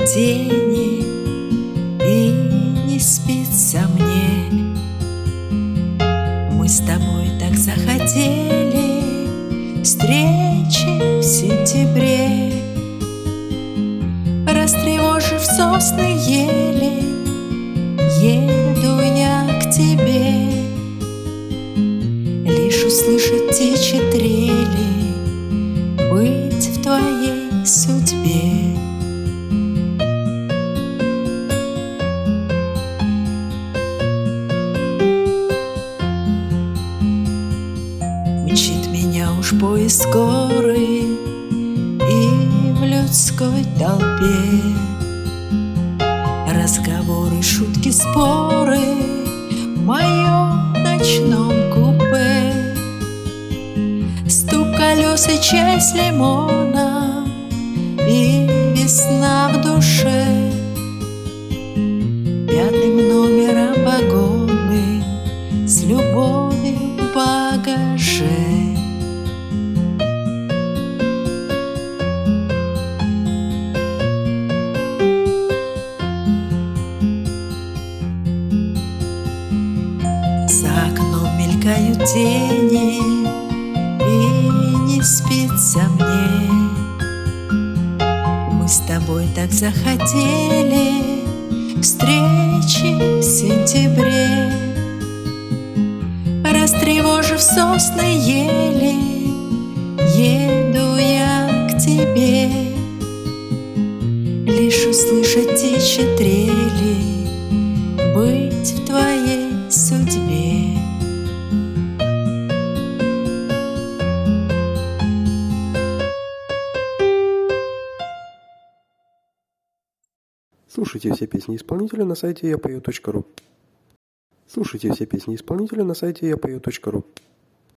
тени, и не спится мне. Мы с тобой так захотели встречи в сентябре. Растревожив сосны ели, еду я к тебе. Лишь услышать птичьи трели, быть в твоей судьбе. Мчит меня уж поезд скорый, и в людской толпе разговоры, шутки, споры в моем ночном купе. Стук колес и чай с лимоном, и весна в душе. Пятым номером вагоны с любовью в багаже. За окном мелькают тени, и не спится мне. Мы с тобой так захотели встречи в сентябре. Растревожив сосны ели, еду я к тебе. Лишь услышать птичьи трели, быть в твоей судьбе. Слушайте все песни исполнителя на сайте yapою.ru. Слушайте все песни исполнителя на сайте yapою.ru.